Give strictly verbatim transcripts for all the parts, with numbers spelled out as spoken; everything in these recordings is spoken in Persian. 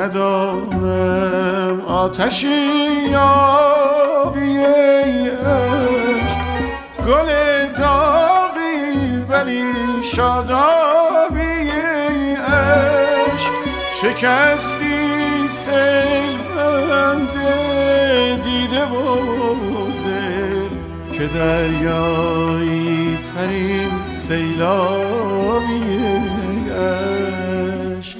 ندانم آتشی یابی ای عشق، گل داغی ولی شادابی ای عشق. شکستی سیل بنده دیده و دل که دریایی ترین سیلابی ای عشق.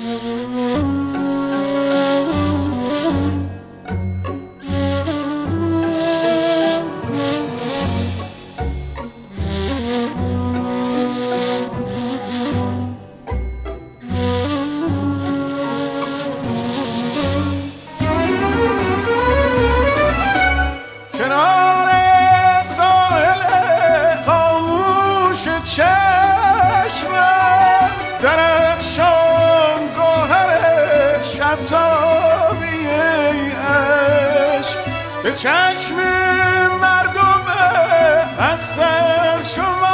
چشم مردم اختر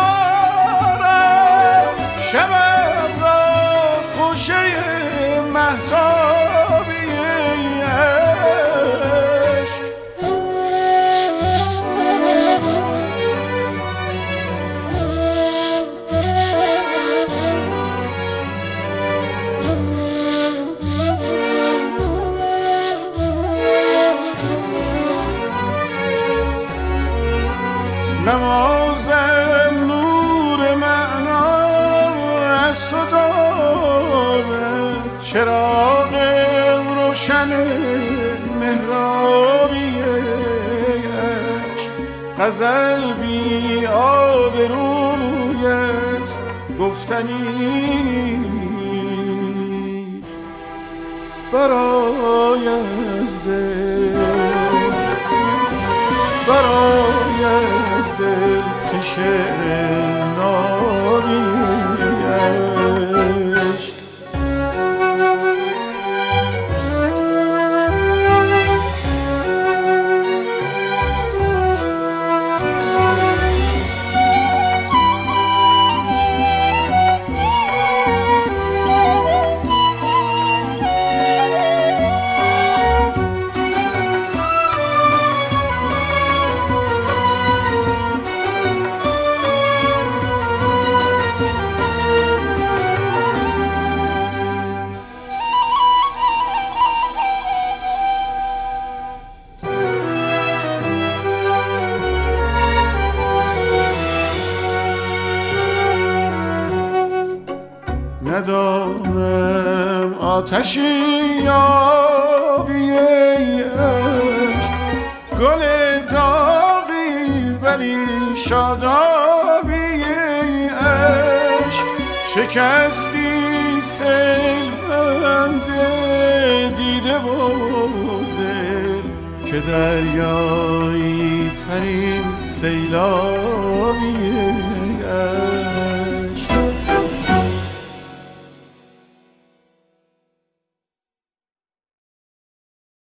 شمارم، شبم را خوشه مهتابی ای عشق. نمازم نور معنا از تو دارد، چراغ روشن مهرابی ای عشق. غزل بی آبرویت گفتنی نیست برای از دل، برای از دل که شعر نابی عشق. ندانم آتشی یابی ای عشق، گل داغی ولی شادابی ای عشق. شکستی سیل بنده دیده و دل که دریایی ترین سیلابی